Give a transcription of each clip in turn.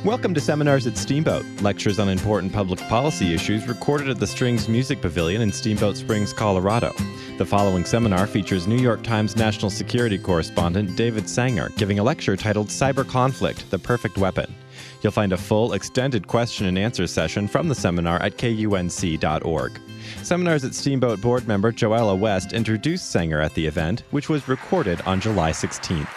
Welcome to Seminars at Steamboat, lectures on important public policy issues recorded at the Strings Music Pavilion in Steamboat Springs, Colorado. The following seminar features New York Times national security correspondent David Sanger giving a lecture titled Cyber Conflict, the Perfect Weapon. You'll find a full, extended question and answer session from the seminar at kunc.org. Seminars at Steamboat board member Joella West introduced Sanger at the event, which was recorded on July 16th.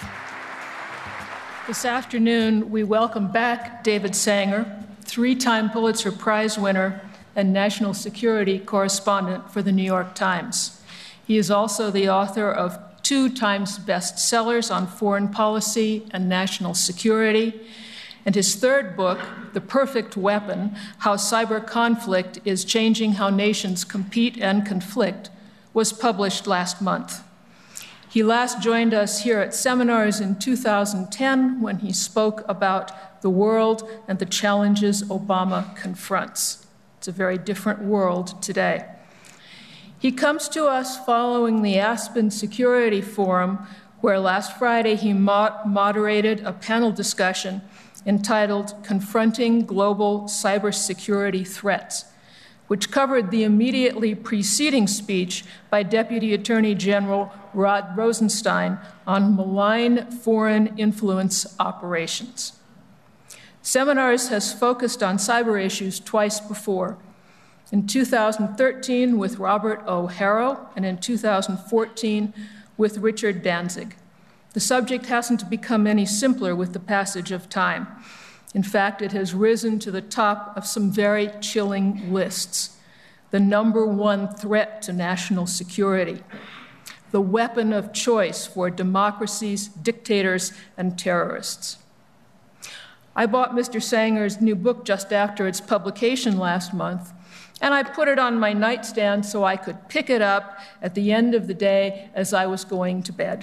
This afternoon, we welcome back David Sanger, three-time Pulitzer Prize winner and national security correspondent for the New York Times. He is also the author of 2 Times bestsellers on foreign policy and national security, and his third book, The Perfect Weapon: How Cyber Conflict is Changing How Nations Compete and Conflict, was published last month. He last joined us here at Seminars in 2010 when he spoke about the world and the challenges Obama confronts. It's a very different world today. He comes to us following the Aspen Security Forum, where last Friday he moderated a panel discussion entitled Confronting Global Cybersecurity Threats, which covered the immediately preceding speech by Deputy Attorney General Rod Rosenstein on malign foreign influence operations. Seminars has focused on cyber issues twice before, in 2013 with Robert O. Harrow and in 2014 with Richard Danzig. The subject hasn't become any simpler with the passage of time. In fact, it has risen to the top of some very chilling lists. The number one threat to national security, the weapon of choice for democracies, dictators, and terrorists. I bought Mr. Sanger's new book just after its publication last month, and I put it on my nightstand so I could pick it up at the end of the day as I was going to bed.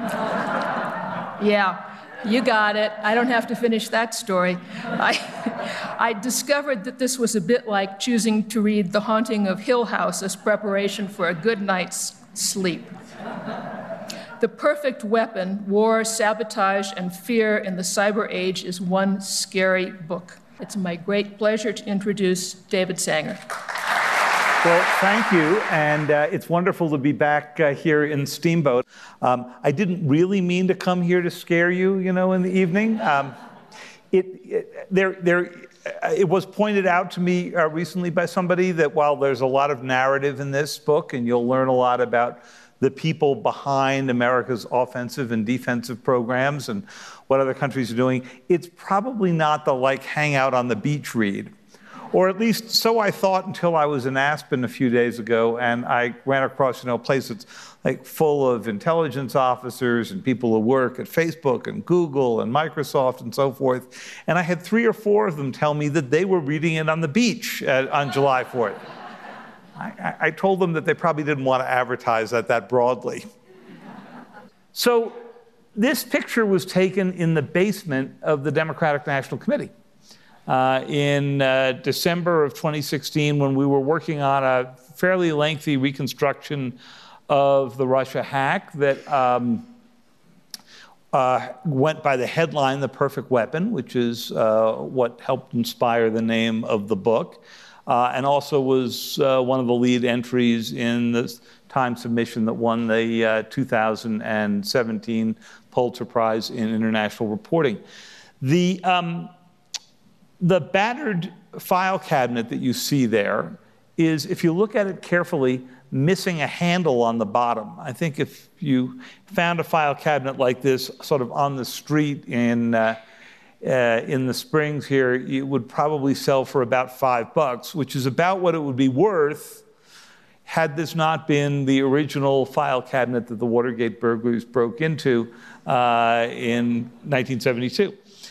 Yeah. You got it. I don't have to finish that story. I discovered that this was a bit like choosing to read The Haunting of Hill House as preparation for a good night's sleep. The Perfect Weapon: War, Sabotage, and Fear in the Cyber Age is one scary book. It's my great pleasure to introduce David Sanger. Well, thank you, and it's wonderful to be back here in Steamboat. I didn't really mean to come here to scare you, in the evening. It was pointed out to me recently by somebody that while there's a lot of narrative in this book, and you'll learn a lot about the people behind America's offensive and defensive programs and what other countries are doing, it's probably not the hang out on the beach read. Or at least so I thought until I was in Aspen a few days ago, and I ran across, a place that's full of intelligence officers and people who work at Facebook and Google and Microsoft and so forth. And I had 3 or 4 of them tell me that they were reading it on the beach on July 4th. I told them that they probably didn't want to advertise that broadly. So this picture was taken in the basement of the Democratic National Committee. In December of 2016, when we were working on a fairly lengthy reconstruction of the Russia hack that went by the headline, The Perfect Weapon, which is what helped inspire the name of the book, and also was one of the lead entries in the Times submission that won the 2017 Pulitzer Prize in International Reporting. The battered file cabinet that you see there is, if you look at it carefully, missing a handle on the bottom. I think if you found a file cabinet like this sort of on the street in the Springs here, it would probably sell for about $5, which is about what it would be worth had this not been the original file cabinet that the Watergate burglars broke into in 1972.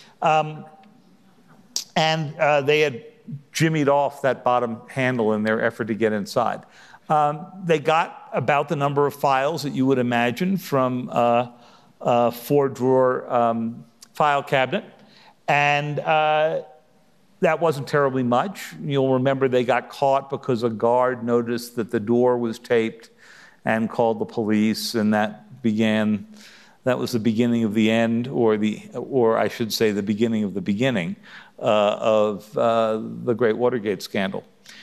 And they had jimmied off that bottom handle in their effort to get inside. They got about the number of files that you would imagine from a 4-drawer file cabinet. And that wasn't terribly much. You'll remember they got caught because a guard noticed that the door was taped and called the police, and that began That was the beginning of the end, or I should say the beginning of the beginning of the great Watergate scandal.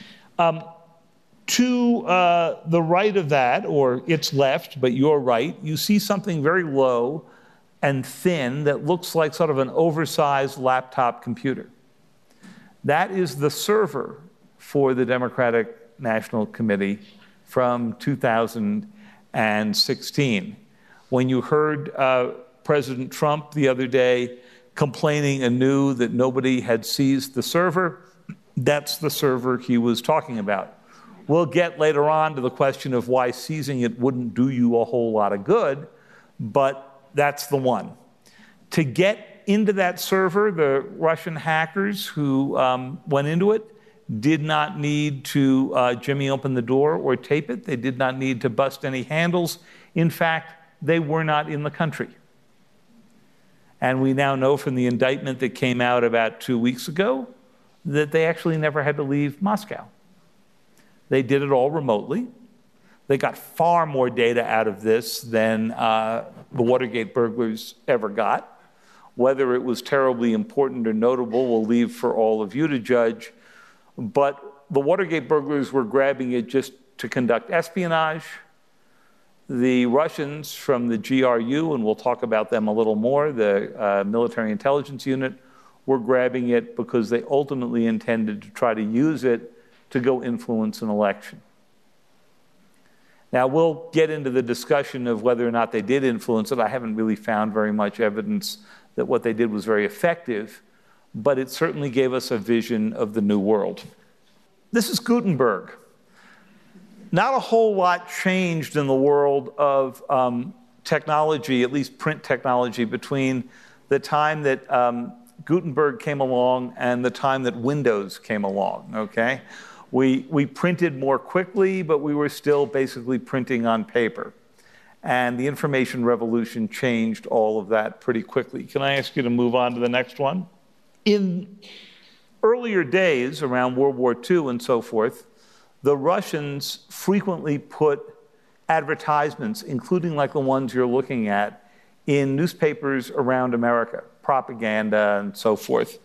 To the right of that, or its left, but your right, you see something very low and thin that looks like sort of an oversized laptop computer. That is the server for the Democratic National Committee from 2016. When you heard President Trump the other day complaining anew that nobody had seized the server, that's the server he was talking about. We'll get later on to the question of why seizing it wouldn't do you a whole lot of good, but that's the one. To get into that server, the Russian hackers who went into it did not need to jimmy open the door or tape it. They did not need to bust any handles. In fact, they were not in the country. And we now know from the indictment that came out about 2 weeks ago that they actually never had to leave Moscow. They did it all remotely. They got far more data out of this than the Watergate burglars ever got. Whether it was terribly important or notable, we'll leave for all of you to judge. But the Watergate burglars were grabbing it just to conduct espionage. The Russians from the GRU, and we'll talk about them a little more, the military intelligence unit, were grabbing it because they ultimately intended to try to use it to go influence an election. Now, we'll get into the discussion of whether or not they did influence it. I haven't really found very much evidence that what they did was very effective, but it certainly gave us a vision of the new world. This is Gutenberg. Not a whole lot changed in the world of technology, at least print technology, between the time that Gutenberg came along and the time that Windows came along, okay? We printed more quickly, but we were still basically printing on paper. And the information revolution changed all of that pretty quickly. Can I ask you to move on to the next one? In earlier days, around World War II and so forth, the Russians frequently put advertisements, including like the ones you're looking at, in newspapers around America, propaganda and so forth.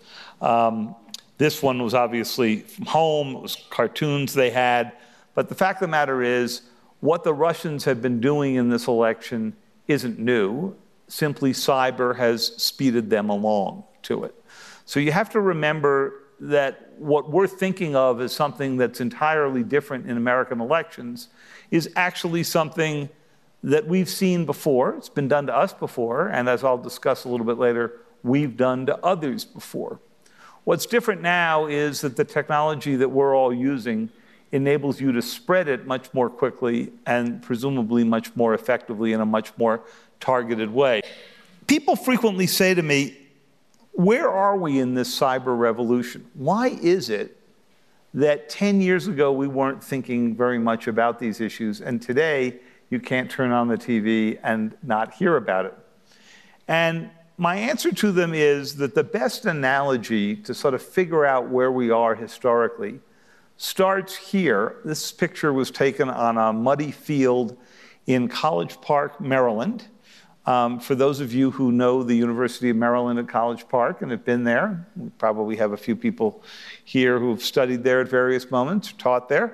This one was obviously from home, it was cartoons they had, but the fact of the matter is, what the Russians have been doing in this election isn't new, simply cyber has speeded them along to it. So you have to remember that what we're thinking of as something that's entirely different in American elections is actually something that we've seen before. It's been done to us before, and as I'll discuss a little bit later, we've done to others before. What's different now is that the technology that we're all using enables you to spread it much more quickly and presumably much more effectively in a much more targeted way. People frequently say to me, where are we in this cyber revolution? Why is it that 10 years ago we weren't thinking very much about these issues, and today you can't turn on the TV and not hear about it? And my answer to them is that the best analogy to sort of figure out where we are historically starts here. This picture was taken on a muddy field in College Park, Maryland. For those of you who know the University of Maryland at College Park and have been there, we probably have a few people here who have studied there at various moments, taught there.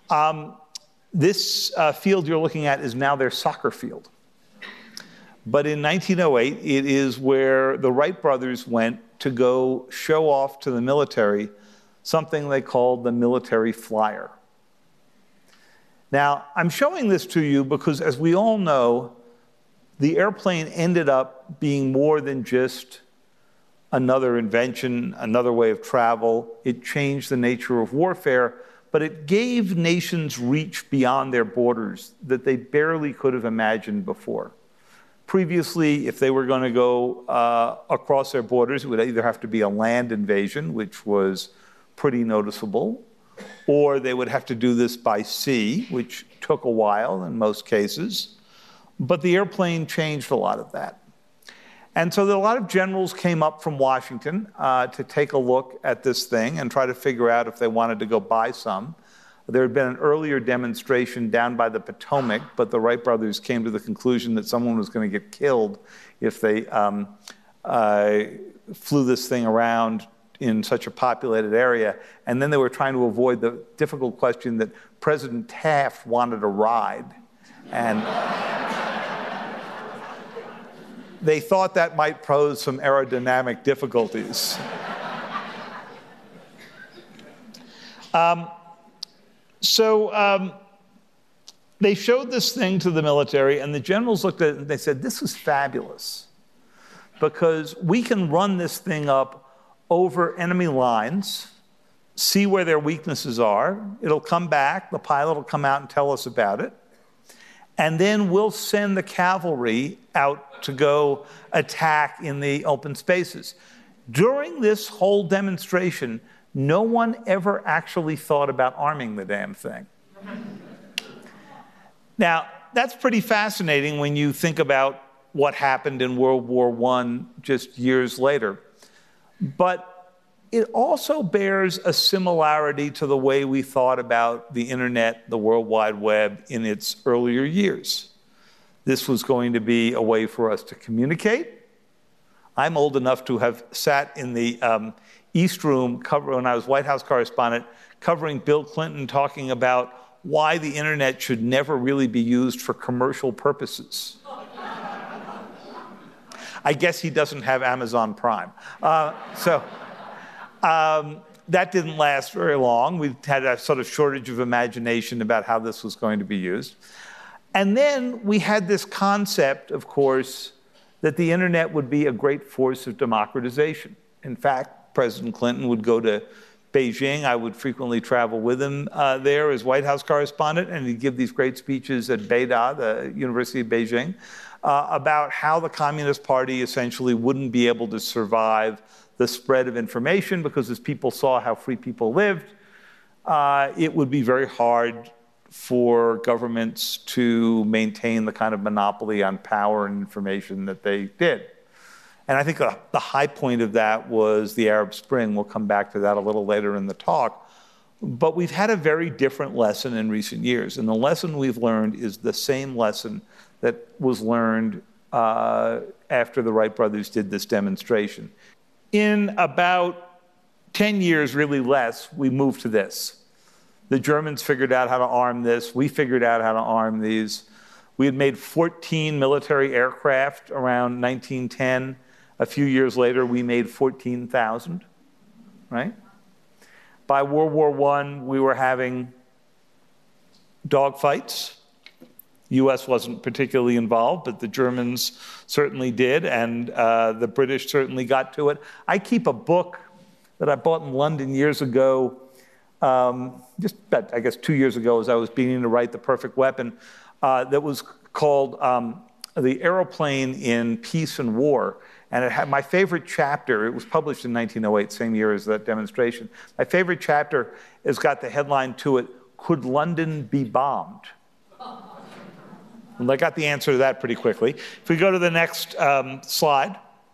This field you're looking at is now their soccer field. But in 1908, it is where the Wright brothers went to go show off to the military something they called the military flyer. Now, I'm showing this to you because, as we all know, the airplane ended up being more than just another invention, another way of travel. It changed the nature of warfare, but it gave nations reach beyond their borders that they barely could have imagined before. Previously, if they were going to go across their borders, it would either have to be a land invasion, which was pretty noticeable, or they would have to do this by sea, which took a while in most cases. But the airplane changed a lot of that. And so a lot of generals came up from Washington to take a look at this thing and try to figure out if they wanted to go buy some. There had been an earlier demonstration down by the Potomac, but the Wright brothers came to the conclusion that someone was going to get killed if they flew this thing around in such a populated area. And then they were trying to avoid the difficult question that President Taft wanted a ride. And they thought that might pose some aerodynamic difficulties. So they showed this thing to the military, and the generals looked at it and they said, this is fabulous, because we can run this thing up over enemy lines, see where their weaknesses are. It'll come back, the pilot will come out and tell us about it, and then we'll send the cavalry out to go attack in the open spaces. During this whole demonstration, no one ever actually thought about arming the damn thing. Now, that's pretty fascinating when you think about what happened in World War I just years later. But it also bears a similarity to the way we thought about the internet, the World Wide Web in its earlier years. This was going to be a way for us to communicate. I'm old enough to have sat in the East Room when I was White House correspondent, covering Bill Clinton talking about why the internet should never really be used for commercial purposes. I guess he doesn't have Amazon Prime. That didn't last very long. We had a sort of shortage of imagination about how this was going to be used. And then we had this concept, of course, that the internet would be a great force of democratization. In fact, President Clinton would go to Beijing. I would frequently travel with him there as White House correspondent, and he'd give these great speeches at Beida, the University of Beijing, about how the Communist Party essentially wouldn't be able to survive the spread of information because as people saw how free people lived, it would be very hard for governments to maintain the kind of monopoly on power and information that they did. And I think the high point of that was the Arab Spring. We'll come back to that a little later in the talk. But we've had a very different lesson in recent years. And the lesson we've learned is the same lesson that was learned after the Wright brothers did this demonstration. In about 10 years, really less, we moved to this. The Germans figured out how to arm this. We figured out how to arm these. We had made 14 military aircraft around 1910. A few years later, we made 14,000, right? By World War I, we were having dogfights. The U.S. wasn't particularly involved, but the Germans certainly did, and the British certainly got to it. I keep a book that I bought in London years ago, just about, I guess, 2 years ago as I was beginning to write The Perfect Weapon, that was called The Aeroplane in Peace and War. And it had my favorite chapter. It was published in 1908, same year as that demonstration. My favorite chapter has got the headline to it, "Could London be bombed?" And I got the answer to that pretty quickly. If we go to the next slide.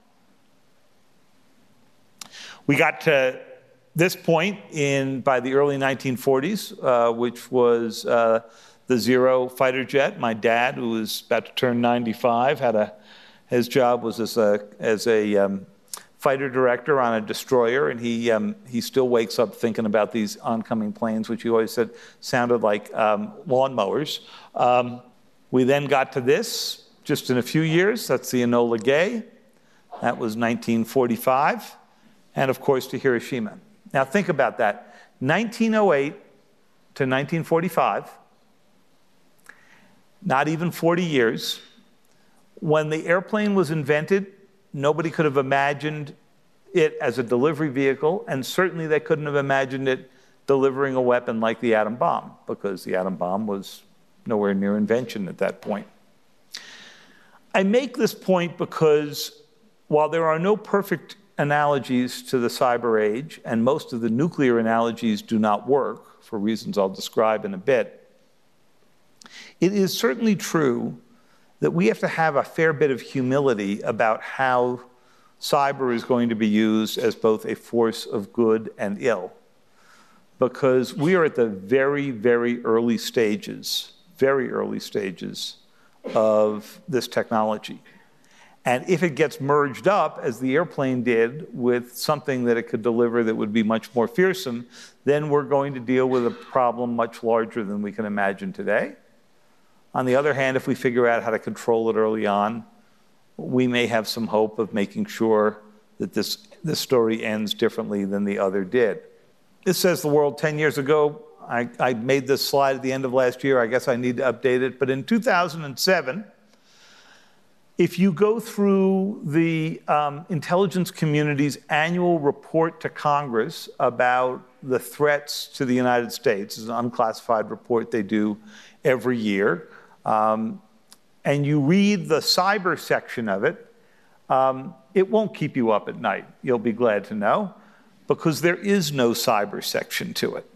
We got to this point by the early 1940s, which was the Zero fighter jet. My dad, who was about to turn 95, his job was as a fighter director on a destroyer, and he still wakes up thinking about these oncoming planes, which he always said sounded like lawnmowers. We then got to this just in a few years. That's the Enola Gay. That was 1945. And, of course, to Hiroshima. Now, think about that. 1908 to 1945, not even 40 years. When the airplane was invented, nobody could have imagined it as a delivery vehicle, and certainly they couldn't have imagined it delivering a weapon like the atom bomb, because the atom bomb was nowhere near invention at that point. I make this point because while there are no perfect analogies to the cyber age, and most of the nuclear analogies do not work, for reasons I'll describe in a bit, it is certainly true that we have to have a fair bit of humility about how cyber is going to be used as both a force of good and ill. because we are at the very, very early stages of this technology. And if it gets merged up, as the airplane did, with something that it could deliver that would be much more fearsome, then we're going to deal with a problem much larger than we can imagine today. On the other hand, if we figure out how to control it early on, we may have some hope of making sure that this story ends differently than the other did. This says the world 10 years ago. I made this slide at the end of last year. I guess I need to update it. But in 2007, if you go through the intelligence community's annual report to Congress about the threats to the United States, it's an unclassified report they do every year, and you read the cyber section of it, it won't keep you up at night, you'll be glad to know, because there is no cyber section to it.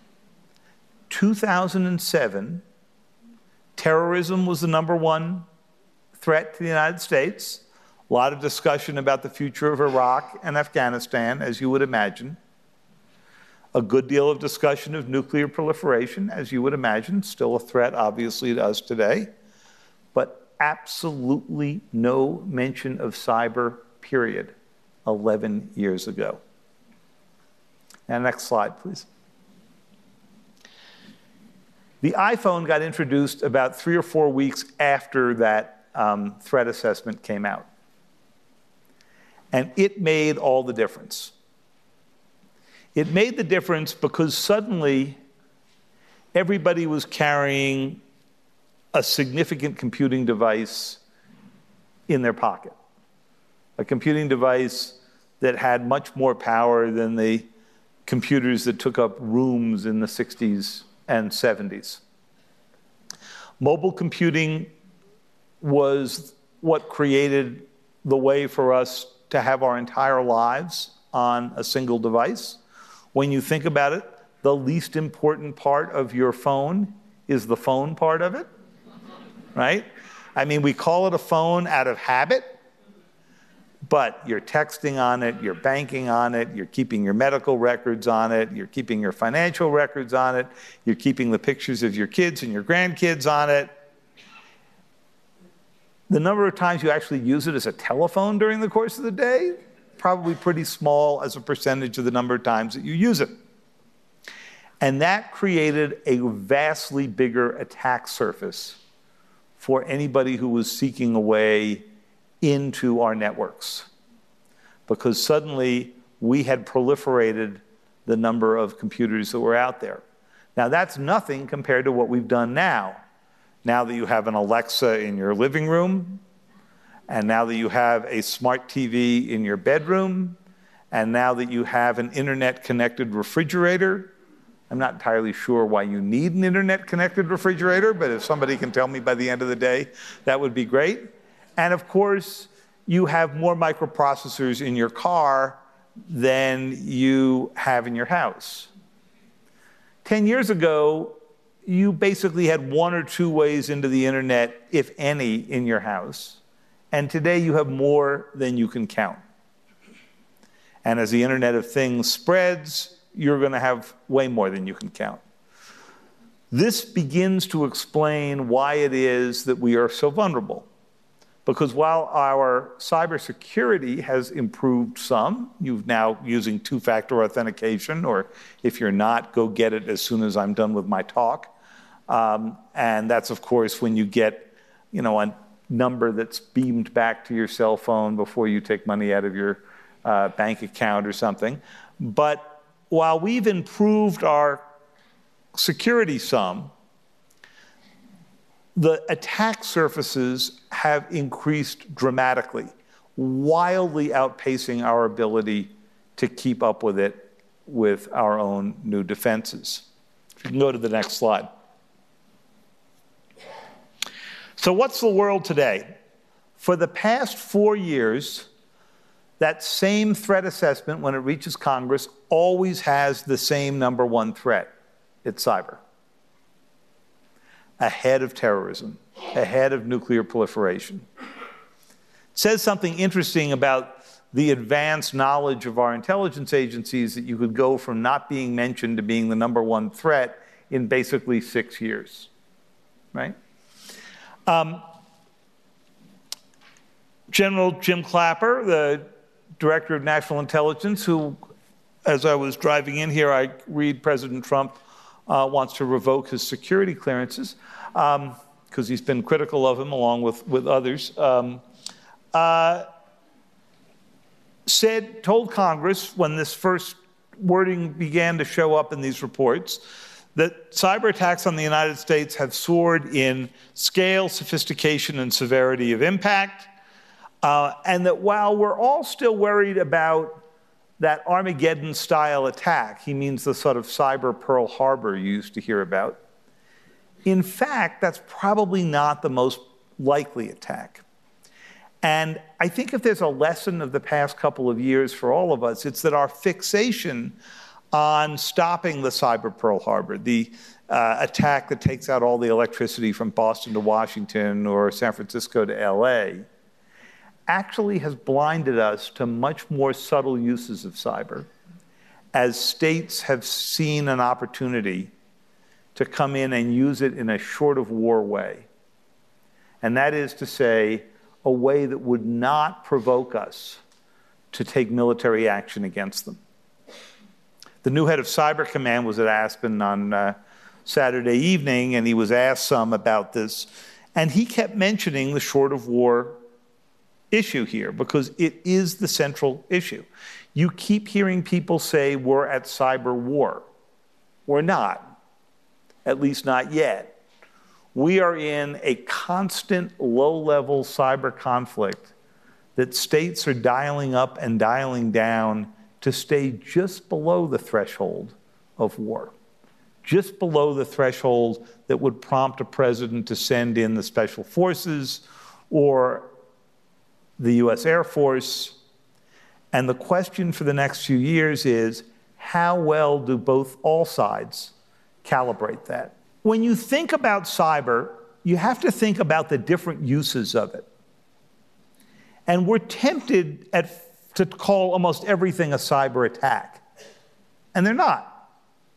2007, terrorism was the #1 threat to the United States. A lot of discussion about the future of Iraq and Afghanistan, as you would imagine. A good deal of discussion of nuclear proliferation, as you would imagine, still a threat, obviously, to us today. But absolutely no mention of cyber, period, 11 years ago. And next slide, please. The iPhone got introduced about 3 or 4 weeks after that threat assessment came out. And it made all the difference. It made the difference because suddenly everybody was carrying a significant computing device in their pocket. A computing device that had much more power than the computers that took up rooms in the 60s and 70s. Mobile computing was what created the way for us to have our entire lives on a single device. When you think about it, the least important part of your phone is the phone part of it, right? I mean, we call it a phone out of habit, but you're texting on it, you're banking on it, you're keeping your medical records on it, you're keeping your financial records on it, you're keeping the pictures of your kids and your grandkids on it. The number of times you actually use it as a telephone during the course of the day, probably pretty small as a percentage of the number of times that you use it. And that created a vastly bigger attack surface for anybody who was seeking a way into our networks, because suddenly we had proliferated the number of computers that were out there. Now, that's nothing compared to what we've done now. Now that you have an Alexa in your living room, and now that you have a smart TV in your bedroom, and now that you have an internet-connected refrigerator. I'm not entirely sure why you need an internet-connected refrigerator, but if somebody can tell me by the end of the day, that would be great. And of course, you have more microprocessors in your car than you have in your house. 10 years ago, you basically had 1 or 2 ways into the internet, if any, in your house. And today you have more than you can count. And as the Internet of Things spreads, you're going to have way more than you can count. This begins to explain why it is that we are so vulnerable. Because while our cybersecurity has improved some, you're now using 2-factor authentication, or if you're not, go get it as soon as I'm done with my talk. And that's, of course, when you get, a number that's beamed back to your cell phone before you take money out of your bank account or something. But while we've improved our security some, the attack surfaces have increased dramatically, wildly outpacing our ability to keep up with it with our own new defenses. If you can go to the next slide. So what's the world today? For the past 4 years, that same threat assessment, when it reaches Congress, always has the same #1 threat. It's cyber. Ahead of terrorism, ahead of nuclear proliferation. It says something interesting about the advanced knowledge of our intelligence agencies that you could go from not being mentioned to being the #1 threat in basically 6 years, right? General Jim Clapper, the Director of National Intelligence, who, as I was driving in here, I read President Trump wants to revoke his security clearances because he's been critical of him along with others, told Congress when this first wording began to show up in these reports that cyber attacks on the United States have soared in scale, sophistication, and severity of impact, and that while we're all still worried about that Armageddon-style attack, he means the sort of cyber Pearl Harbor you used to hear about, in fact, that's probably not the most likely attack. And I think if there's a lesson of the past couple of years for all of us, it's that our fixation on stopping the cyber Pearl Harbor, the attack that takes out all the electricity from Boston to Washington or San Francisco to LA, actually has blinded us to much more subtle uses of cyber as states have seen an opportunity to come in and use it in a short of war way. And that is to say, a way that would not provoke us to take military action against them. The new head of Cyber Command was at Aspen on Saturday evening, and he was asked some about this, and he kept mentioning the short of war issue here because it is the central issue. You keep hearing people say we're at cyber war. We're not, at least not yet. We are in a constant low-level cyber conflict that states are dialing up and dialing down to stay just below the threshold of war, just below the threshold that would prompt a president to send in the special forces or the US Air Force. And the question for the next few years is, how well do all sides calibrate that? When you think about cyber, you have to think about the different uses of it. And we're tempted to call almost everything a cyber attack. And they're not.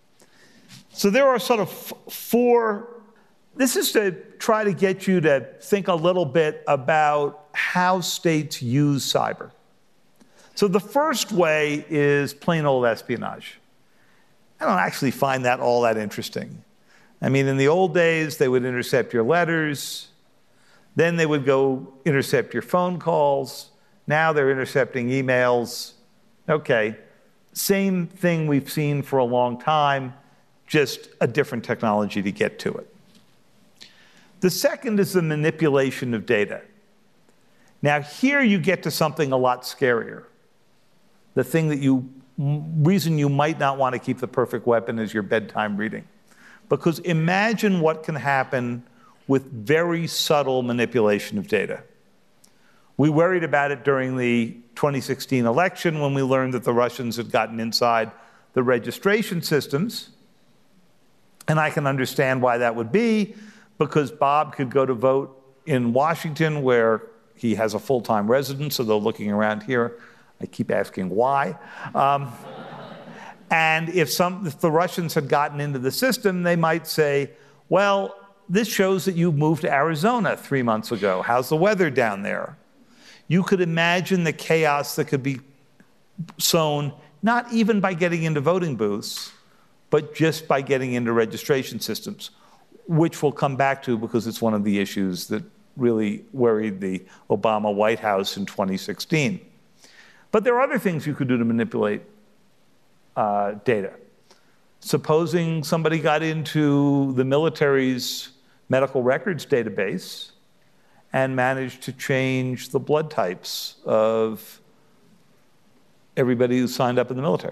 So there are sort of four. This is to try to get you to think a little bit about how states use cyber. So the first way is plain old espionage. I don't actually find that all that interesting. I mean, in the old days, they would intercept your letters. Then they would go intercept your phone calls. Now they're intercepting emails. Okay, same thing we've seen for a long time, just a different technology to get to it. The second is the manipulation of data. Now here you get to something a lot scarier. The thing reason you might not want to keep the perfect weapon is your bedtime reading. Because imagine what can happen with very subtle manipulation of data. We worried about it during the 2016 election when we learned that the Russians had gotten inside the registration systems. And I can understand why that would be, because Bob could go to vote in Washington where he has a full-time residence, so they're looking around here. I keep asking why. And if the Russians had gotten into the system, they might say, well, this shows that you moved to Arizona 3 months ago. How's the weather down there? You could imagine the chaos that could be sown, not even by getting into voting booths, but just by getting into registration systems, which we'll come back to because it's one of the issues that really worried the Obama White House in 2016. But there are other things you could do to manipulate data. Supposing somebody got into the military's medical records database and managed to change the blood types of everybody who signed up in the military.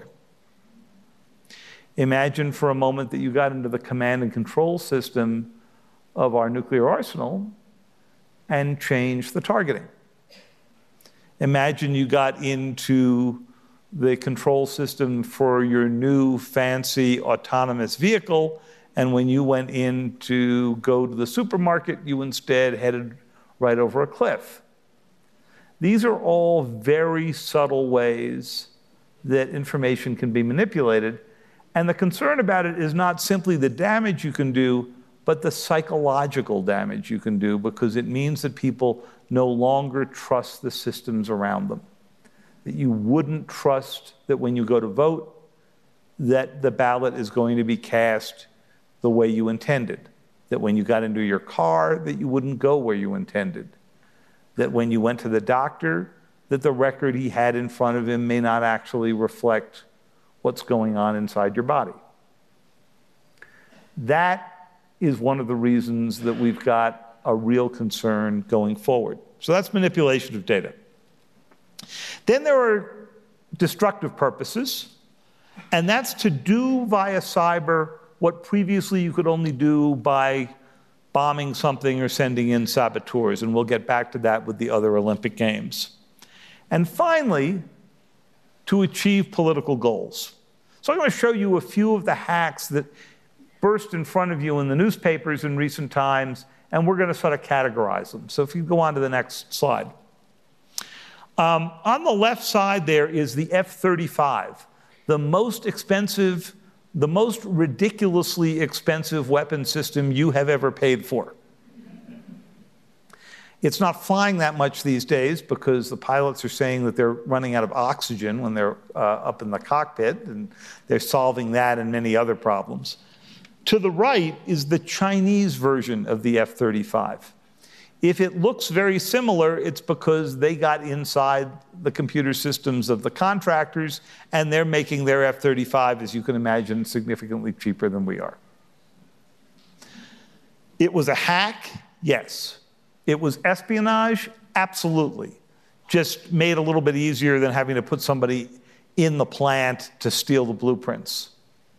Imagine for a moment that you got into the command and control system of our nuclear arsenal and changed the targeting. Imagine you got into the control system for your new fancy autonomous vehicle, and when you went in to go to the supermarket, you instead headed right over a cliff. These are all very subtle ways that information can be manipulated. And the concern about it is not simply the damage you can do, but the psychological damage you can do, because it means that people no longer trust the systems around them. That you wouldn't trust that when you go to vote, that the ballot is going to be cast the way you intended. That when you got into your car, that you wouldn't go where you intended. That when you went to the doctor, that the record he had in front of him may not actually reflect what's going on inside your body. That is one of the reasons that we've got a real concern going forward. So that's manipulation of data. Then there are destructive purposes, and that's to do via cyber what previously you could only do by bombing something or sending in saboteurs, and we'll get back to that with the other Olympic Games. And finally, to achieve political goals. So I'm going to show you a few of the hacks that burst in front of you in the newspapers in recent times, and we're going to sort of categorize them. So if you go on to the next slide. On the left side there is the F-35, the most expensive, the most ridiculously expensive weapon system you have ever paid for. It's not flying that much these days because the pilots are saying that they're running out of oxygen when they're up in the cockpit, and they're solving that and many other problems. To the right is the Chinese version of the F-35. If it looks very similar, it's because they got inside the computer systems of the contractors, and they're making their F-35, as you can imagine, significantly cheaper than we are. It was a hack, yes. It was espionage, absolutely. Just made a little bit easier than having to put somebody in the plant to steal the blueprints.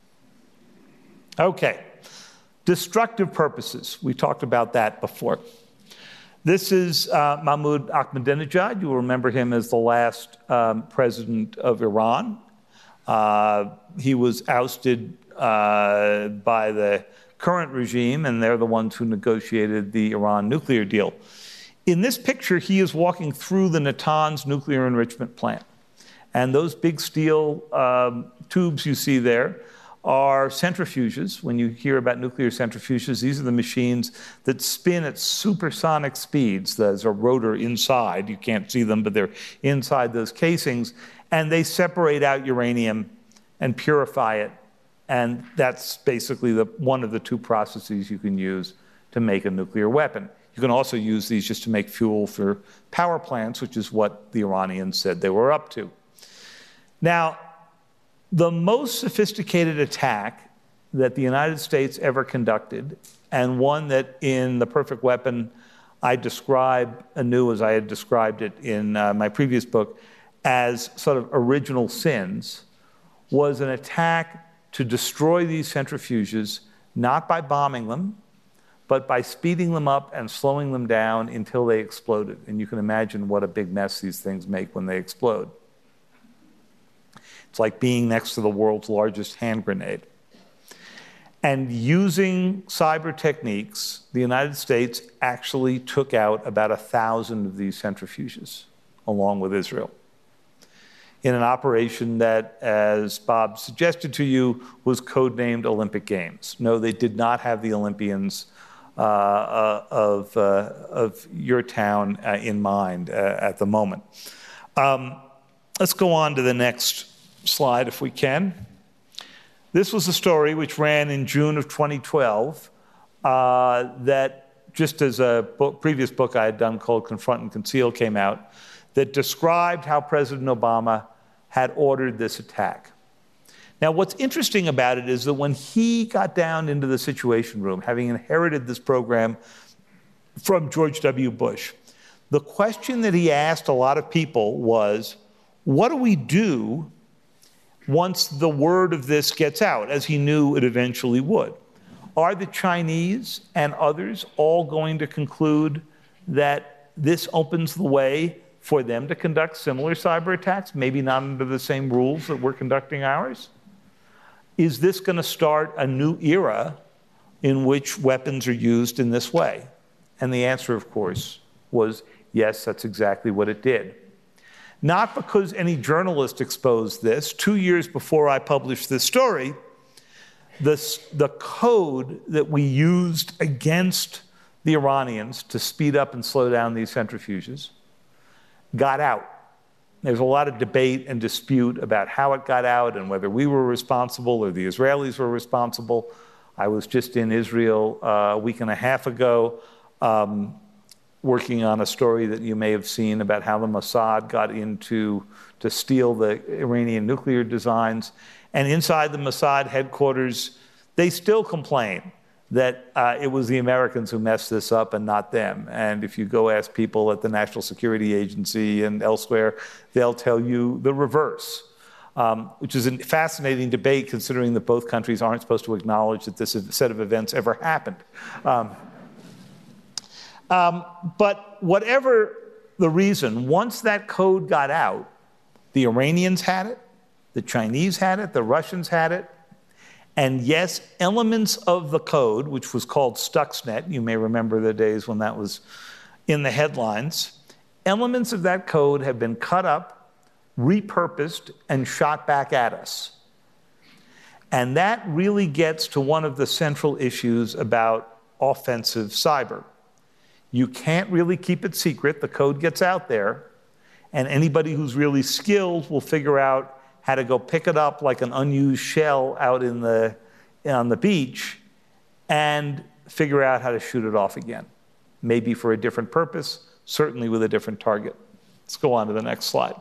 Okay, destructive purposes. We talked about that before. This is Mahmoud Ahmadinejad. You will remember him as the last president of Iran. He was ousted by the current regime, and they're the ones who negotiated the Iran nuclear deal. In this picture, he is walking through the Natanz nuclear enrichment plant. And those big steel tubes you see there are centrifuges. When you hear about nuclear centrifuges, these are the machines that spin at supersonic speeds. There's a rotor inside. You can't see them, but they're inside those casings. And they separate out uranium and purify it. And that's basically one of the two processes you can use to make a nuclear weapon. You can also use these just to make fuel for power plants, which is what the Iranians said they were up to. Now, the most sophisticated attack that the United States ever conducted, and one that in The Perfect Weapon I describe anew as I had described it in my previous book as sort of original sins, was an attack to destroy these centrifuges, not by bombing them, but by speeding them up and slowing them down until they exploded. And you can imagine what a big mess these things make when they explode. It's like being next to the world's largest hand grenade. And using cyber techniques, the United States actually took out about 1,000 of these centrifuges, along with Israel, in an operation that, as Bob suggested to you, was codenamed Olympic Games. No, they did not have the Olympians of your town in mind at the moment. Let's go on to the next slide if we can. This was a story which ran in June of 2012 that, just as a previous book I had done called Confront and Conceal came out, that described how President Obama had ordered this attack. Now, what's interesting about it is that when he got down into the Situation Room, having inherited this program from George W. Bush, the question that he asked a lot of people was, what do we do once the word of this gets out, as he knew it eventually would? Are the Chinese and others all going to conclude that this opens the way for them to conduct similar cyber attacks, maybe not under the same rules that we're conducting ours? Is this going to start a new era in which weapons are used in this way? And the answer, of course, was yes, that's exactly what it did. Not because any journalist exposed this. 2 years before I published this story, the code that we used against the Iranians to speed up and slow down these centrifuges got out. There's a lot of debate and dispute about how it got out and whether we were responsible or the Israelis were responsible. I was just in Israel a week and a half ago working on a story that you may have seen about how the Mossad got into to steal the Iranian nuclear designs. And inside the Mossad headquarters, they still complain that it was the Americans who messed this up and not them. And if you go ask people at the National Security Agency and elsewhere, they'll tell you the reverse, which is a fascinating debate considering that both countries aren't supposed to acknowledge that this set of events ever happened. But whatever the reason, once that code got out, the Iranians had it, the Chinese had it, the Russians had it, and yes, elements of the code, which was called Stuxnet, you may remember the days when that was in the headlines, elements of that code have been cut up, repurposed, and shot back at us. And that really gets to one of the central issues about offensive cyber. You can't really keep it secret. The code gets out there, and anybody who's really skilled will figure out how to go pick it up like an unused shell out on the beach and figure out how to shoot it off again. Maybe for a different purpose, certainly with a different target. Let's go on to the next slide.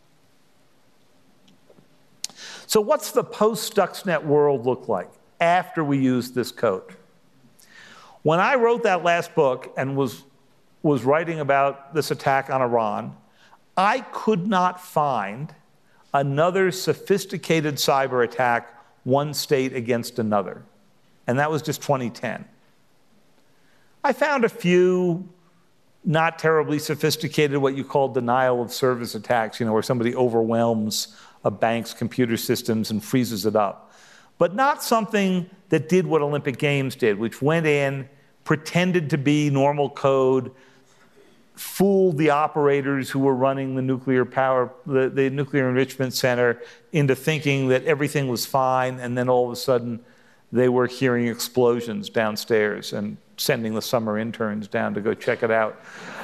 So what's the post-Stuxnet world look like after we used this code? When I wrote that last book and was writing about this attack on Iran, I could not find another sophisticated cyber attack, one state against another. And that was just 2010. I found a few not terribly sophisticated, what you call denial of service attacks, where somebody overwhelms a bank's computer systems and freezes it up. But not something that did what Olympic Games did, which went in, pretended to be normal code, fooled the operators who were running the nuclear enrichment center into thinking that everything was fine, and then all of a sudden they were hearing explosions downstairs and sending the summer interns down to go check it out.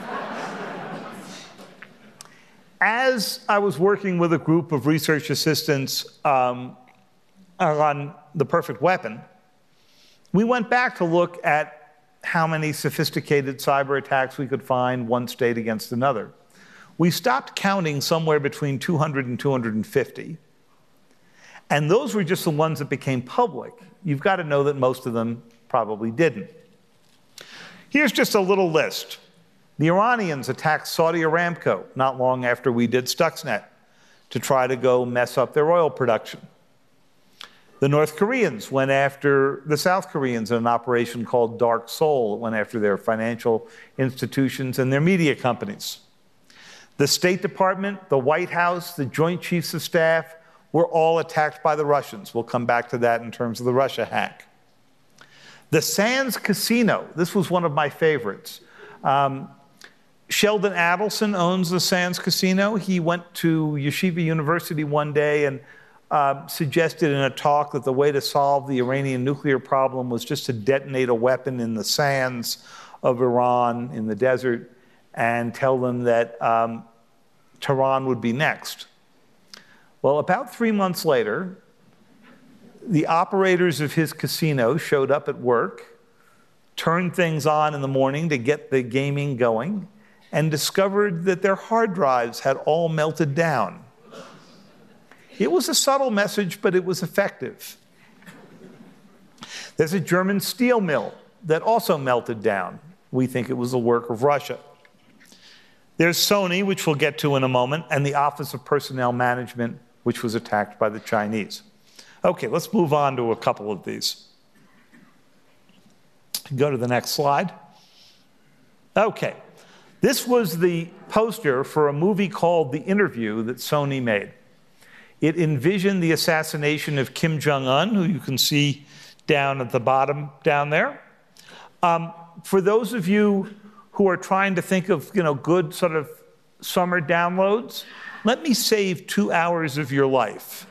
As I was working with a group of research assistants on The Perfect Weapon, we went back to look at how many sophisticated cyber attacks we could find one state against another. We stopped counting somewhere between 200 and 250. And those were just the ones that became public. You've got to know that most of them probably didn't. Here's just a little list. The Iranians attacked Saudi Aramco not long after we did Stuxnet to try to go mess up their oil production. The North Koreans went after the South Koreans in an operation called Dark Soul. It went after their financial institutions and their media companies. The State Department, the White House, the Joint Chiefs of Staff were all attacked by the Russians. We'll come back to that in terms of the Russia hack. The Sands Casino, this was one of my favorites. Sheldon Adelson owns the Sands Casino. He went to Yeshiva University one day and suggested in a talk that the way to solve the Iranian nuclear problem was just to detonate a weapon in the sands of Iran in the desert and tell them that Tehran would be next. Well, about 3 months later, the operators of his casino showed up at work, turned things on in the morning to get the gaming going, and discovered that their hard drives had all melted down. It was a subtle message, but it was effective. There's a German steel mill that also melted down. We think it was the work of Russia. There's Sony, which we'll get to in a moment, and the Office of Personnel Management, which was attacked by the Chinese. Okay, let's move on to a couple of these. Go to the next slide. Okay, this was the poster for a movie called The Interview that Sony made. It envisioned the assassination of Kim Jong-un, who you can see down at the bottom down there. For those of you who are trying to think of, good sort of summer downloads, let me save 2 hours of your life.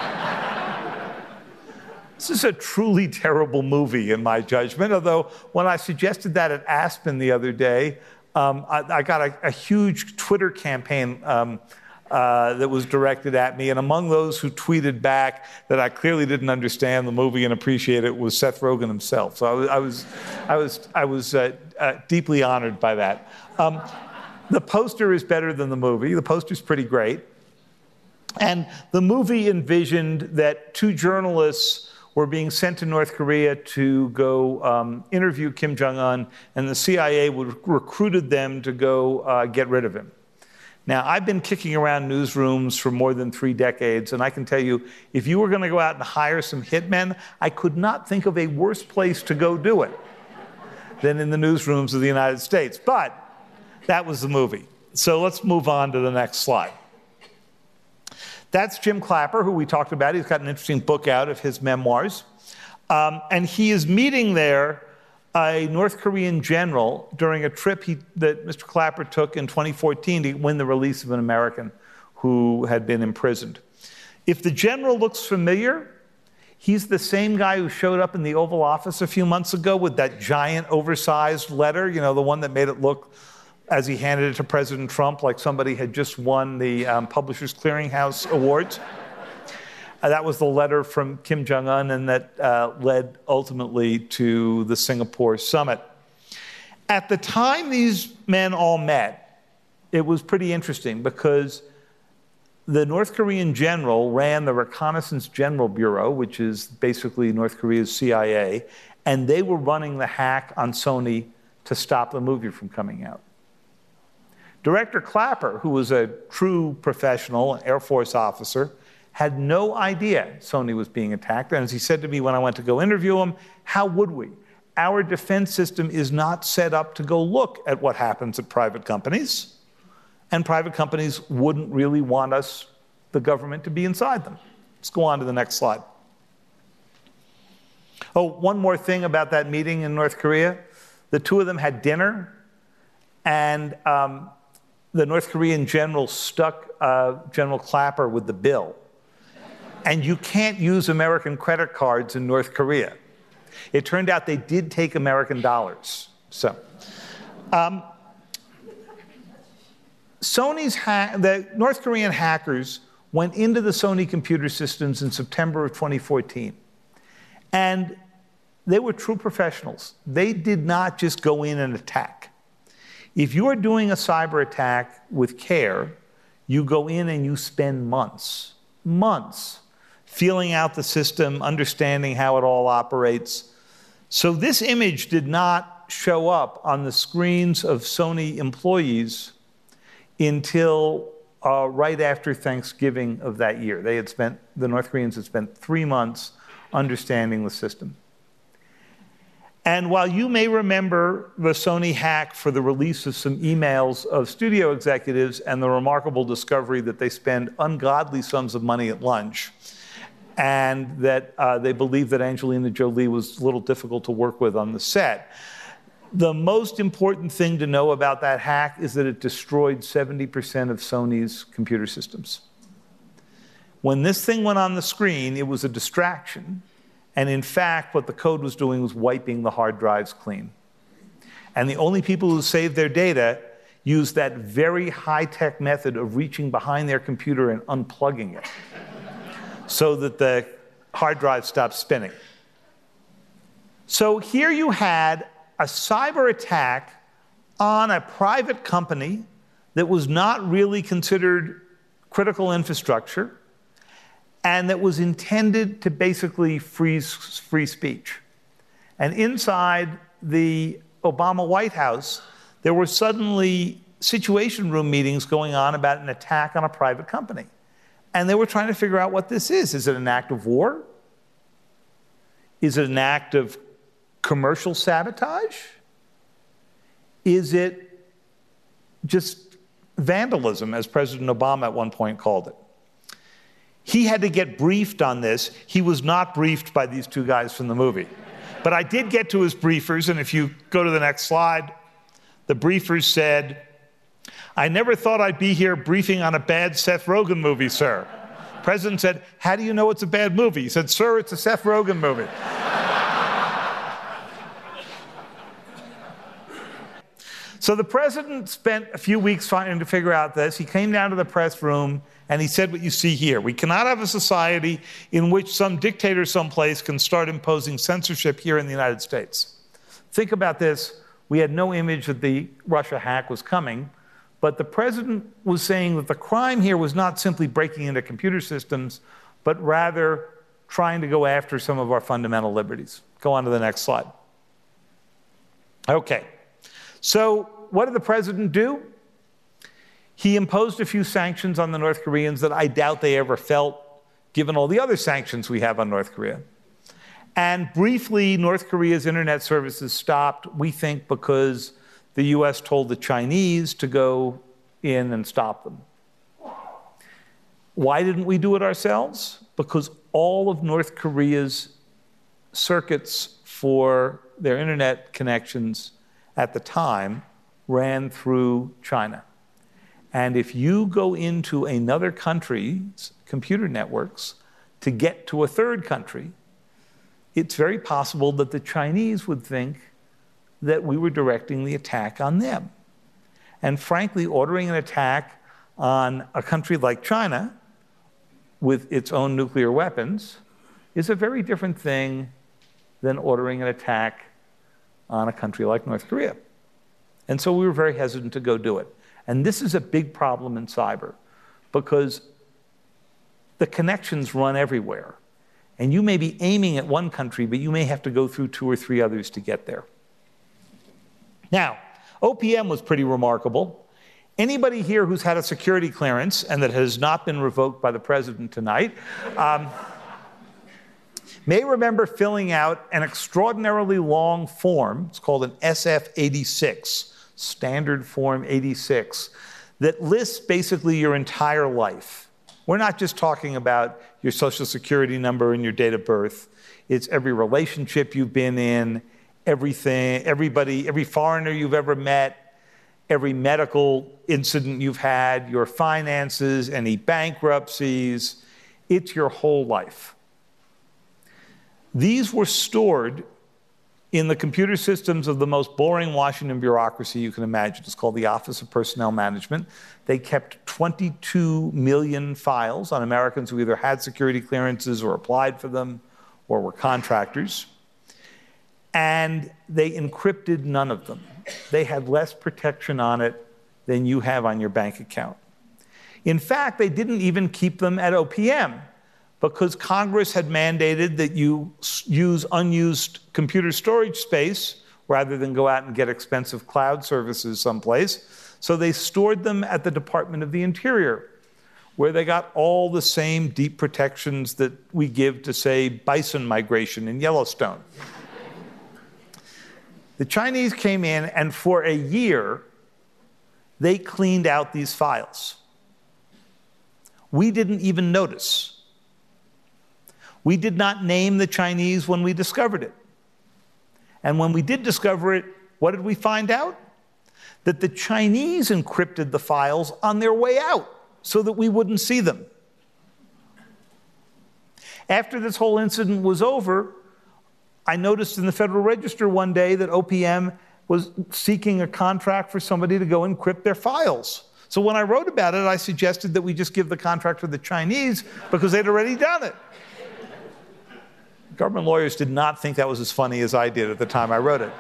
This is a truly terrible movie, in my judgment, although when I suggested that at Aspen the other day, I got a huge Twitter campaign that was directed at me, and among those who tweeted back that I clearly didn't understand the movie and appreciate it was Seth Rogen himself. So I was deeply honored by that. The poster is better than the movie. The poster's pretty great. And the movie envisioned that 2 journalists were being sent to North Korea to go interview Kim Jong-un, and the CIA recruited them to go get rid of him. Now, I've been kicking around newsrooms for more than 3 decades, and I can tell you, if you were going to go out and hire some hitmen, I could not think of a worse place to go do it than in the newsrooms of the United States. But that was the movie. So let's move on to the next slide. That's Jim Clapper, who we talked about. He's got an interesting book out of his memoirs. And he is meeting there a North Korean general during a trip that Mr. Clapper took in 2014 to win the release of an American who had been imprisoned. If the general looks familiar, he's the same guy who showed up in the Oval Office a few months ago with that giant oversized letter, the one that made it look, as he handed it to President Trump, like somebody had just won the Publishers Clearinghouse Awards. That was the letter from Kim Jong-un, and that led ultimately to the Singapore summit. At the time these men all met, it was pretty interesting because the North Korean general ran the Reconnaissance General Bureau, which is basically North Korea's CIA, and they were running the hack on Sony to stop the movie from coming out. Director Clapper, who was a true professional, an Air Force officer, had no idea Sony was being attacked. And as he said to me when I went to go interview him, how would we? Our defense system is not set up to go look at what happens at private companies. And private companies wouldn't really want us, the government, to be inside them. Let's go on to the next slide. Oh, one more thing about that meeting in North Korea. The 2 of them had dinner, and the North Korean general stuck General Clapper with the bill. And you can't use American credit cards in North Korea. It turned out they did take American dollars. So, the North Korean hackers went into the Sony computer systems in September of 2014. And they were true professionals. They did not just go in and attack. If you are doing a cyber attack with care, you go in and you spend months, feeling out the system, understanding how it all operates. So this image did not show up on the screens of Sony employees until right after Thanksgiving of that year. The North Koreans had spent 3 months understanding the system. And while you may remember the Sony hack for the release of some emails of studio executives and the remarkable discovery that they spend ungodly sums of money at lunch, and that they believe that Angelina Jolie was a little difficult to work with on the set, the most important thing to know about that hack is that it destroyed 70% of Sony's computer systems. When this thing went on the screen, it was a distraction. And in fact, what the code was doing was wiping the hard drives clean. And the only people who saved their data used that very high-tech method of reaching behind their computer and unplugging it so that the hard drive stopped spinning. So here you had a cyber attack on a private company that was not really considered critical infrastructure, and that was intended to basically freeze free speech. And inside the Obama White House, there were suddenly situation room meetings going on about an attack on a private company. And they were trying to figure out what this is. Is it an act of war? Is it an act of commercial sabotage? Is it just vandalism, as President Obama at one point called it? He had to get briefed on this. He was not briefed by these 2 guys from the movie. But I did get to his briefers, and if you go to the next slide, The briefers said, "I never thought I'd be here briefing on a bad Seth Rogen movie, sir." The president said, "How do you know it's a bad movie?" He said, "Sir, it's a Seth Rogen movie." So the president spent a few weeks trying to figure out this. He came down to the press room and he said what you see here. We cannot have a society in which some dictator someplace can start imposing censorship here in the United States. Think about this. We had no image that the Russia hack was coming, but the president was saying that the crime here was not simply breaking into computer systems, but rather trying to go after some of our fundamental liberties. Go on to the next slide. Okay. So what did the president do? He imposed a few sanctions on the North Koreans that I doubt they ever felt, given all the other sanctions we have on North Korea. And briefly, North Korea's internet services stopped, we think, because the US told the Chinese to go in and stop them. Why didn't we do it ourselves? Because all of North Korea's circuits for their internet connections at the time ran through China. And if you go into another country's computer networks to get to a third country, it's very possible that the Chinese would think that we were directing the attack on them. And frankly, ordering an attack on a country like China with its own nuclear weapons is a very different thing than ordering an attack on a country like North Korea. And so we were very hesitant to go do it. And this is a big problem in cyber because the connections run everywhere. And you may be aiming at one country, but you may have to go through 2 or 3 others to get there. Now, OPM was pretty remarkable. Anybody here who's had a security clearance and that has not been revoked by the president tonight may remember filling out an extraordinarily long form. It's called an SF-86, Standard Form 86, that lists basically your entire life. We're not just talking about your social security number and your date of birth. It's every relationship you've been in, everything, everybody, every foreigner you've ever met, every medical incident you've had, your finances, any bankruptcies. It's your whole life. These were stored in the computer systems of the most boring Washington bureaucracy you can imagine. It's called the Office of Personnel Management. They kept 22 million files on Americans who either had security clearances or applied for them or were contractors. And they encrypted none of them. They had less protection on it than you have on your bank account. In fact, they didn't even keep them at OPM, because Congress had mandated that you use unused computer storage space rather than go out and get expensive cloud services someplace. So they stored them at the Department of the Interior, where they got all the same deep protections that we give to, say, bison migration in Yellowstone. The Chinese came in, and for a year, they cleaned out these files. We didn't even notice. We did not name the Chinese when we discovered it. And when we did discover it, what did we find out? That the Chinese encrypted the files on their way out so that we wouldn't see them. After this whole incident was over, I noticed in the Federal Register one day that OPM was seeking a contract for somebody to go encrypt their files. So when I wrote about it, I suggested that we just give the contract to the Chinese because they'd already done it. Government lawyers did not think that was as funny as I did at the time I wrote it.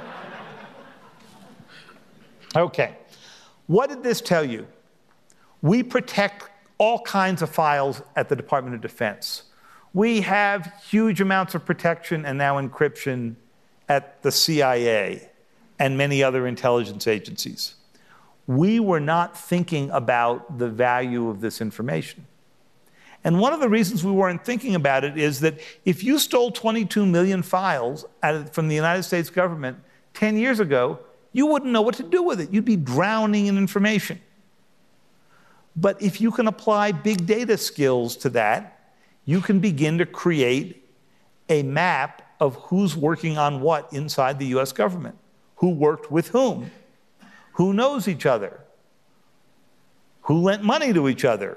Okay, what did this tell you? We protect all kinds of files at the Department of Defense. We have huge amounts of protection and now encryption at the CIA and many other intelligence agencies. We were not thinking about the value of this information. And one of the reasons we weren't thinking about it is that if you stole 22 million files from the United States government 10 years ago, you wouldn't know what to do with it. You'd be drowning in information. But if you can apply big data skills to that, you can begin to create a map of who's working on what inside the US government, who worked with whom, Who knows each other? Who lent money to each other?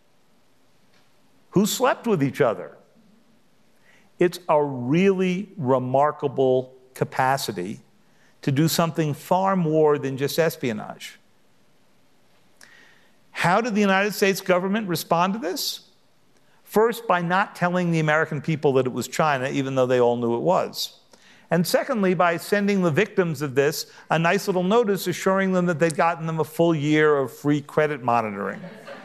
Who slept with each other? It's a really remarkable capacity to do something far more than just espionage. How did the United States government respond to this? First, by not telling the American people that it was China, even though they all knew it was. And secondly, by sending the victims of this a nice little notice assuring them that they'd gotten them a full year of free credit monitoring.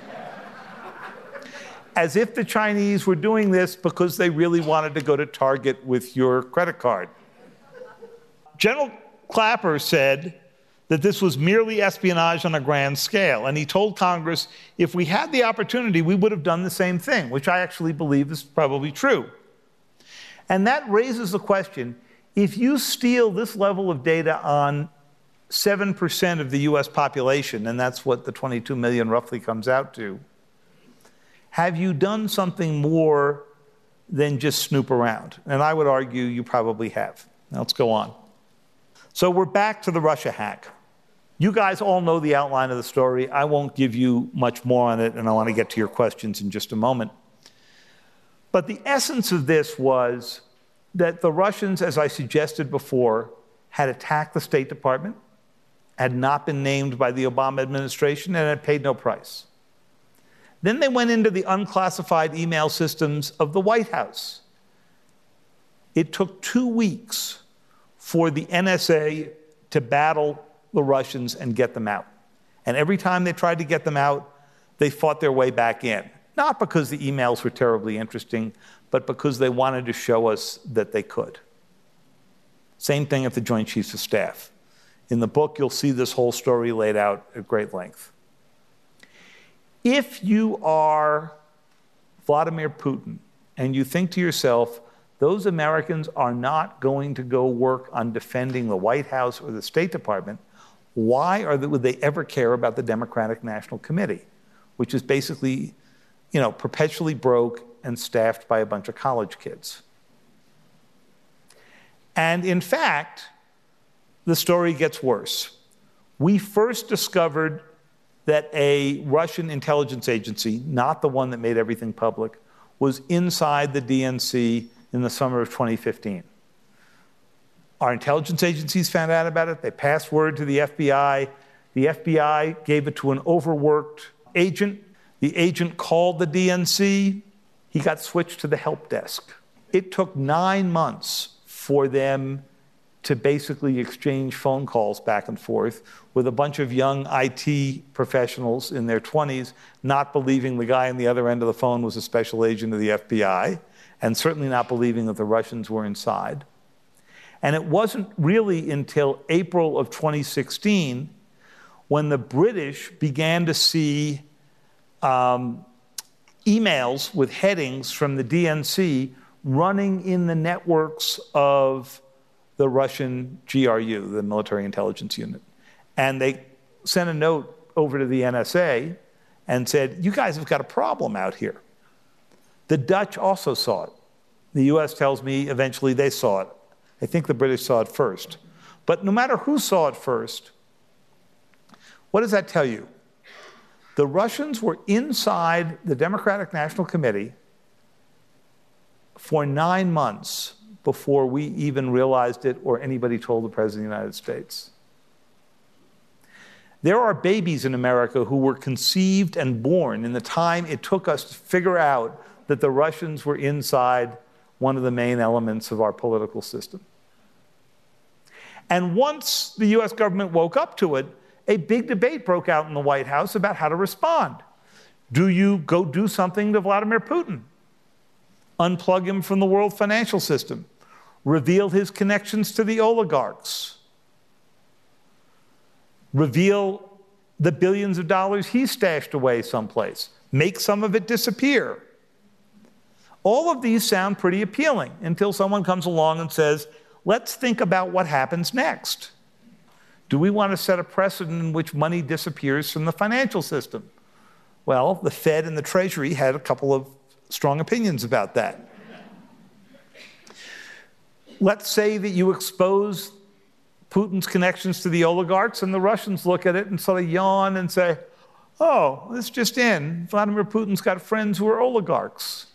As if the Chinese were doing this because they really wanted to go to Target with your credit card. General Clapper said that this was merely espionage on a grand scale, and he told Congress, if we had the opportunity, we would have done the same thing, which I actually believe is probably true. And that raises the question, if you steal this level of data on 7% of the US population, and that's what the 22 million roughly comes out to, have you done something more than just snoop around? And I would argue you probably have. Now let's go on. So we're back to the Russia hack. You guys all know the outline of the story. I won't give you much more on it, and I want to get to your questions in just a moment. But the essence of this was that the Russians, as I suggested before, had attacked the State Department, had not been named by the Obama administration, and had paid no price. Then they went into the unclassified email systems of the White House. It took 2 weeks for the NSA to battle the Russians and get them out. And every time they tried to get them out, they fought their way back in. Not because the emails were terribly interesting, but because they wanted to show us that they could. Same thing at the Joint Chiefs of Staff. In the book, you'll see this whole story laid out at great length. If you are Vladimir Putin and you think to yourself, those Americans are not going to go work on defending the White House or the State Department, why would they ever care about the Democratic National Committee, which is basically, perpetually broke and staffed by a bunch of college kids? And in fact, the story gets worse. We first discovered that a Russian intelligence agency, not the one that made everything public, was inside the DNC in the summer of 2015. Our intelligence agencies found out about it. They passed word to the FBI. The FBI gave it to an overworked agent. The agent called the DNC. He got switched to the help desk. It took 9 months for them to basically exchange phone calls back and forth with a bunch of young IT professionals in their 20s not believing the guy on the other end of the phone was a special agent of the FBI, and certainly not believing that the Russians were inside. And it wasn't really until April of 2016 when the British began to see emails with headings from the DNC running in the networks of the Russian GRU, the Military Intelligence Unit. And they sent a note over to the NSA and said, you guys have got a problem out here. The Dutch also saw it. The US tells me eventually they saw it. I think the British saw it first. But no matter who saw it first, what does that tell you? The Russians were inside the Democratic National Committee for 9 months before we even realized it or anybody told the President of the United States. There are babies in America who were conceived and born in the time it took us to figure out that the Russians were inside one of the main elements of our political system. And once the US government woke up to it, a big debate broke out in the White House about how to respond. Do you go do something to Vladimir Putin? Unplug him from the world financial system? Reveal his connections to the oligarchs? Reveal the billions of dollars he stashed away someplace? Make some of it disappear? All of these sound pretty appealing until someone comes along and says, let's think about what happens next. Do we want to set a precedent in which money disappears from the financial system? Well, the Fed and the Treasury had a couple of strong opinions about that. Let's say that you expose Putin's connections to the oligarchs, and the Russians look at it and sort of yawn and say, oh, this just in, Vladimir Putin's got friends who are oligarchs.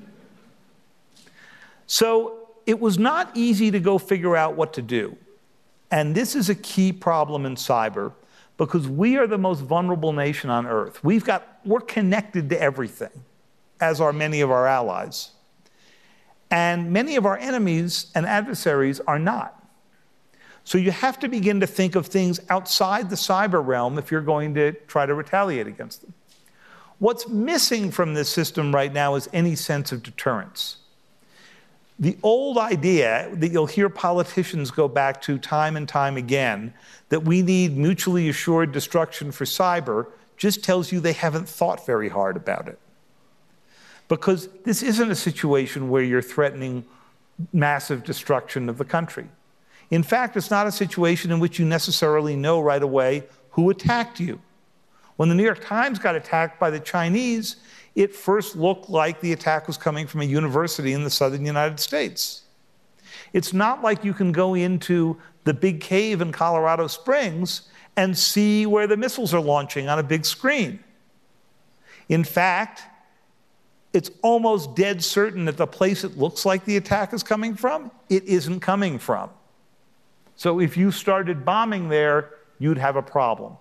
So it was not easy to go figure out what to do. And this is a key problem in cyber, because we are the most vulnerable nation on earth. We're connected to everything, as are many of our allies. And many of our enemies and adversaries are not. So you have to begin to think of things outside the cyber realm if you're going to try to retaliate against them. What's missing from this system right now is any sense of deterrence. The old idea that you'll hear politicians go back to time and time again, that we need mutually assured destruction for cyber, just tells you they haven't thought very hard about it. Because this isn't a situation where you're threatening massive destruction of the country. In fact, it's not a situation in which you necessarily know right away who attacked you. When the New York Times got attacked by the Chinese, it first looked like the attack was coming from a university in the southern United States. It's not like you can go into the big cave in Colorado Springs and see where the missiles are launching on a big screen. In fact, it's almost dead certain that the place it looks like the attack is coming from, it isn't coming from. So if you started bombing there, you'd have a problem.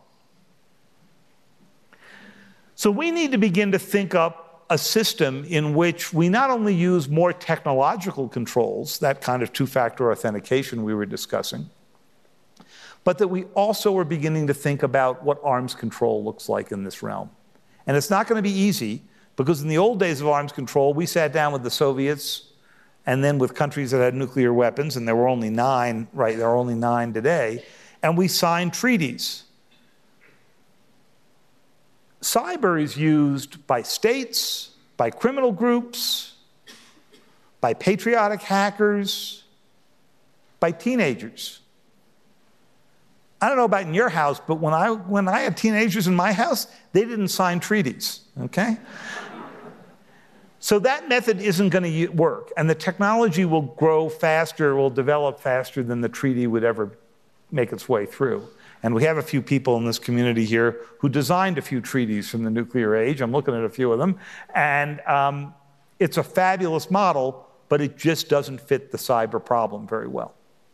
So we need to begin to think up a system in which we not only use more technological controls, that kind of two-factor authentication we were discussing, but that we also are beginning to think about what arms control looks like in this realm. And it's not going to be easy, because in the old days of arms control, we sat down with the Soviets and then with countries that had nuclear weapons, and there were only 9, right? There are only 9 today, and we signed treaties. Cyber is used by states, by criminal groups, by patriotic hackers, by teenagers. I don't know about in your house, but when I had teenagers in my house, they didn't sign treaties, okay? So that method isn't going to work, and the technology will grow faster, will develop faster than the treaty would ever make its way through. And we have a few people in this community here who designed a few treaties from the nuclear age. I'm looking at a few of them. And it's a fabulous model, but it just doesn't fit the cyber problem very well.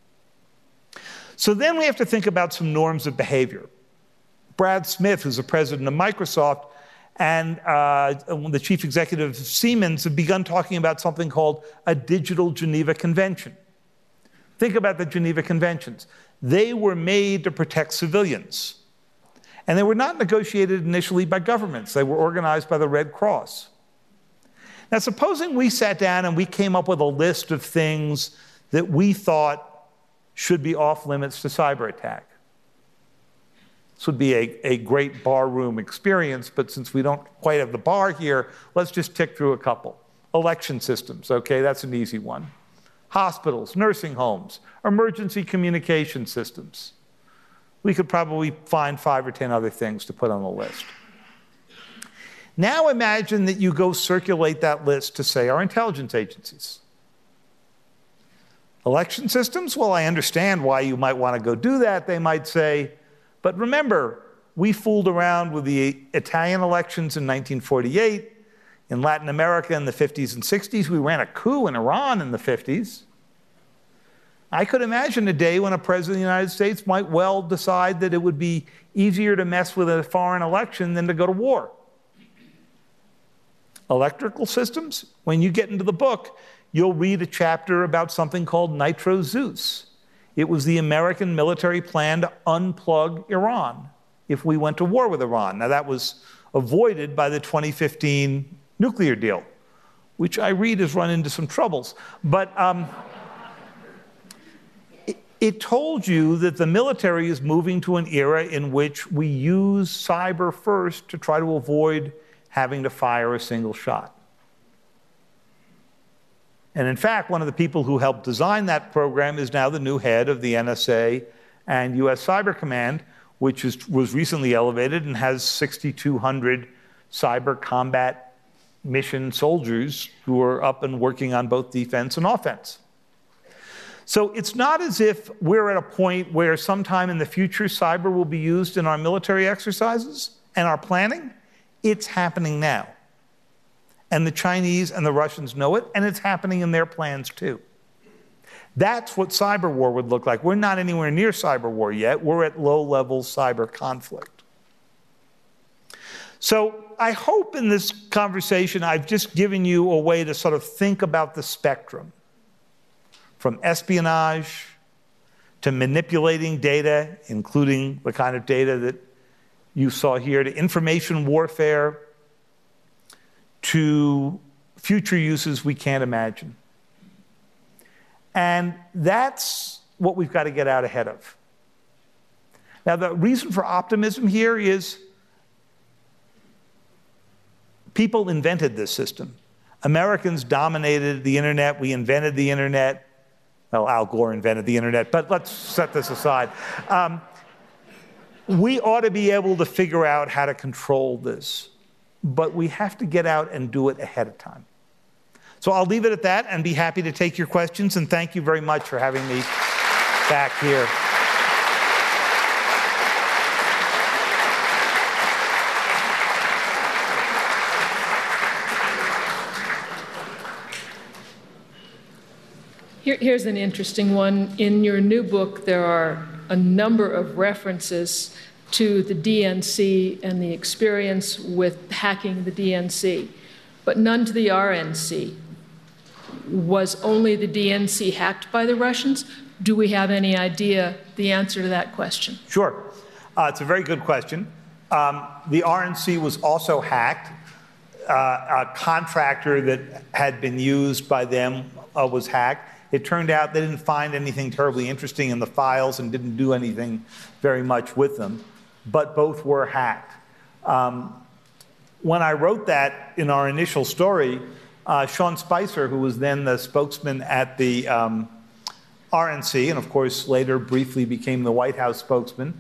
So then we have to think about some norms of behavior. Brad Smith, who's the president of Microsoft, and the chief executive of Siemens have begun talking about something called a digital Geneva Convention. Think about the Geneva Conventions. They were made to protect civilians. And they were not negotiated initially by governments. They were organized by the Red Cross. Now, supposing we sat down and we came up with a list of things that we thought should be off limits to cyber attack. This would be a great barroom experience, but since we don't quite have the bar here, let's just tick through a couple. Election systems, okay, that's an easy one. Hospitals, nursing homes, emergency communication systems. We could probably find 5 or 10 other things to put on the list. Now imagine that you go circulate that list to, say, our intelligence agencies. Election systems? Well, I understand why you might want to go do that. They might say, but remember, we fooled around with the Italian elections in 1948. In Latin America in the 50s and 60s, we ran a coup in Iran in the 50s. I could imagine a day when a president of the United States might well decide that it would be easier to mess with a foreign election than to go to war. Electrical systems? When you get into the book, you'll read a chapter about something called Nitro Zeus. It was the American military plan to unplug Iran if we went to war with Iran. Now, that was avoided by the 2015 nuclear deal, which I read has run into some troubles. But it told you that the military is moving to an era in which we use cyber first to try to avoid having to fire a single shot. And in fact, one of the people who helped design that program is now the new head of the NSA and US Cyber Command, which was recently elevated and has 6,200 cyber combat mission soldiers who are up and working on both defense and offense. So it's not as if we're at a point where sometime in the future cyber will be used in our military exercises and our planning. It's happening now. And the Chinese and the Russians know it, and it's happening in their plans too. That's what cyber war would look like. We're not anywhere near cyber war yet. We're at low-level cyber conflict. So I hope in this conversation I've just given you a way to sort of think about the spectrum, from espionage to manipulating data, including the kind of data that you saw here, to information warfare, to future uses we can't imagine. And that's what we've got to get out ahead of. Now, the reason for optimism here is people invented this system. Americans dominated the internet. We invented the internet. Well, Al Gore invented the internet, but let's set this aside. We ought to be able to figure out how to control this, but we have to get out and do it ahead of time. So I'll leave it at that and be happy to take your questions, and thank you very much for having me back here. Here's an interesting one. In your new book, there are a number of references to the DNC and the experience with hacking the DNC, but none to the RNC. Was only the DNC hacked by the Russians? Do we have any idea the answer to that question? Sure. It's a very good question. The RNC was also hacked. A contractor that had been used by them was hacked. It turned out they didn't find anything terribly interesting in the files and didn't do anything very much with them, but both were hacked. When I wrote that in our initial story, Sean Spicer, who was then the spokesman at the RNC, and of course later briefly became the White House spokesman,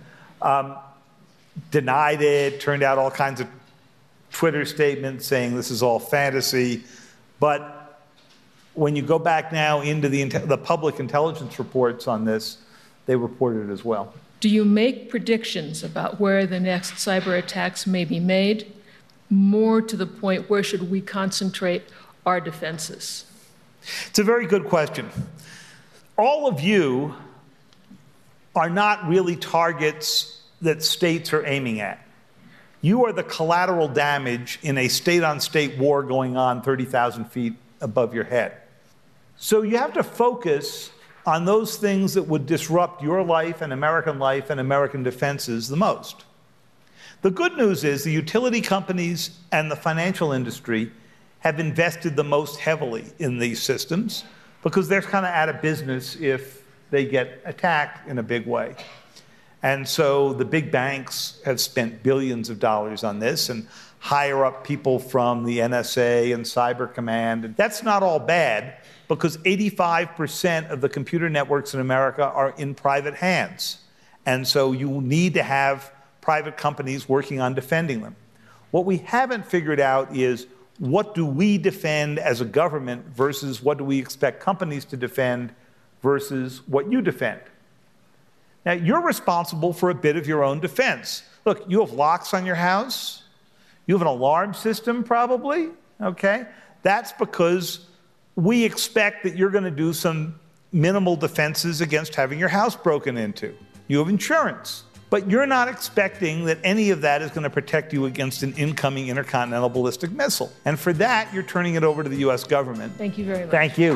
denied it, turned out all kinds of Twitter statements saying this is all fantasy. But when you go back now into the public intelligence reports on this, they reported it as well. Do you make predictions about where the next cyber attacks may be made? More to the point, where should we concentrate our defenses? It's a very good question. All of you are not really targets that states are aiming at. You are the collateral damage in a state-on-state war going on 30,000 feet above your head. So you have to focus on those things that would disrupt your life and American defenses the most. The good news is the utility companies and the financial industry have invested the most heavily in these systems because they're kind of out of business if they get attacked in a big way. And so the big banks have spent billions of dollars on this and hire up people from the NSA and Cyber Command. And that's not all bad because 85% of the computer networks in America are in private hands. And so you need to have private companies working on defending them. What we haven't figured out is what do we defend as a government versus what do we expect companies to defend versus what you defend. Now, you're responsible for a bit of your own defense. Look, you have locks on your house. You have an alarm system, probably, okay? That's because we expect that you're going to do some minimal defenses against having your house broken into. You have insurance. But you're not expecting that any of that is going to protect you against an incoming intercontinental ballistic missile. And for that, you're turning it over to the U.S. government. Thank you very much. Thank you.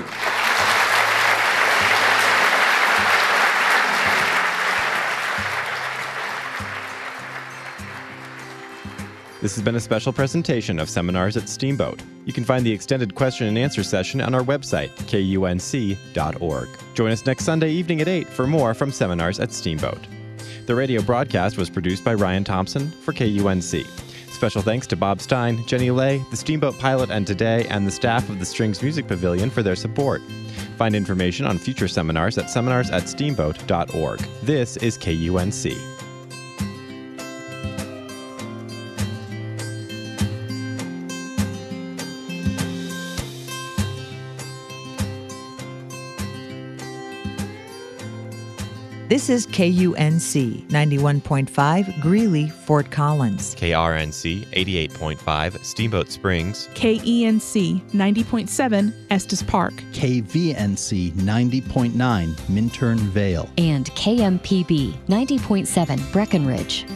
This has been a special presentation of Seminars at Steamboat. You can find the extended question and answer session on our website, kunc.org. Join us next Sunday evening at 8 for more from Seminars at Steamboat. The radio broadcast was produced by Ryan Thompson for KUNC. Special thanks to Bob Stein, Jenny Lay, the Steamboat Pilot and Today, and the staff of the Strings Music Pavilion for their support. Find information on future seminars at seminarsatsteamboat.org. This is KUNC. This is KUNC 91.5 Greeley, Fort Collins. KRNC 88.5 Steamboat Springs. KENC 90.7 Estes Park. KVNC 90.9 Minturn Vale. And KMPB 90.7 Breckenridge.